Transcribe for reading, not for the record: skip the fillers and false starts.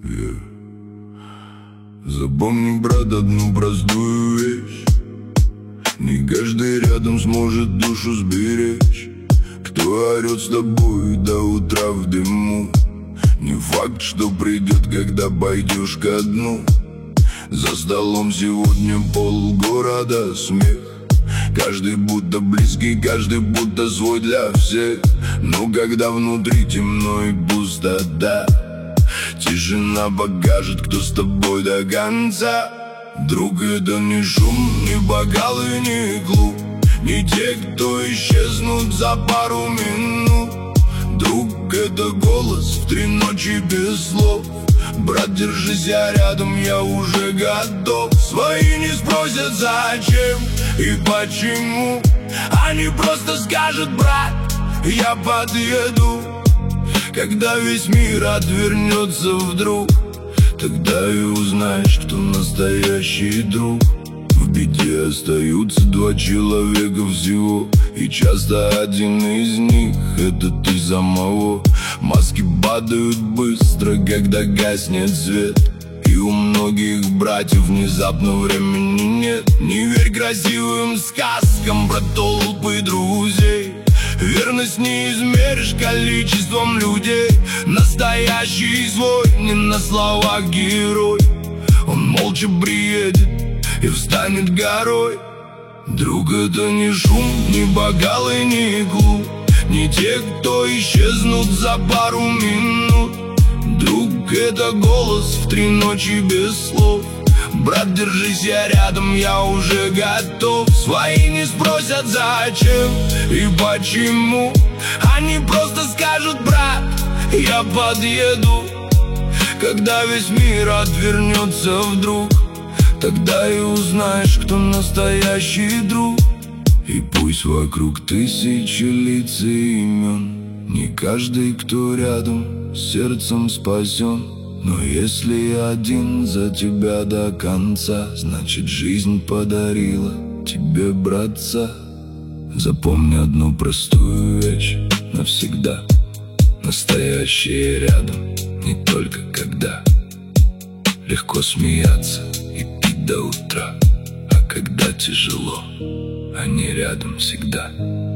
Yeah. Запомни, брат, одну простую вещь: не каждый рядом сможет душу сберечь. Кто орет с тобой до утра в дыму, не факт, что придет, когда пойдешь ко дну. За столом сегодня полгорода смех, каждый будто близкий, каждый будто свой для всех. Но когда внутри темно и пустота, тишина покажет, кто с тобой до конца. Друг, это не шум, не бокал и не клуб, не те, кто исчезнут за пару минут. Друг, это голос в 3 ночи без слов. Брат, держись, я рядом, я уже готов. Свои не спросят зачем и почему, они просто скажут: брат, я подъеду. Когда весь мир отвернется вдруг, тогда и узнаешь, кто настоящий друг. В беде остаются 2 человека всего, и часто один из них — это ты самого. Маски падают быстро, когда гаснет свет, и у многих братьев внезапно времени нет. Не верь красивым сказкам про толпы друзей, верность не измеришь количеством людей. Настоящий свой не на словах герой, он молча приедет и встанет горой. Друг, это не шум, не бокал и не клуб, не те, кто исчезнут за пару минут. Друг, это голос в 3 ночи без слов. Брат, держись, я рядом, я уже готов. Свои не спросят зачем и почему, они просто скажут: брат, я подъеду. Когда весь мир отвернется вдруг, тогда и узнаешь, кто настоящий друг. И пусть вокруг тысячи лиц и имен, не каждый, кто рядом, сердцем спасен. Но если один за тебя до конца, значит, жизнь подарила тебе братца. Запомни одну простую вещь навсегда: настоящие рядом не только когда легко смеяться и пить до утра, а когда тяжело, они рядом всегда.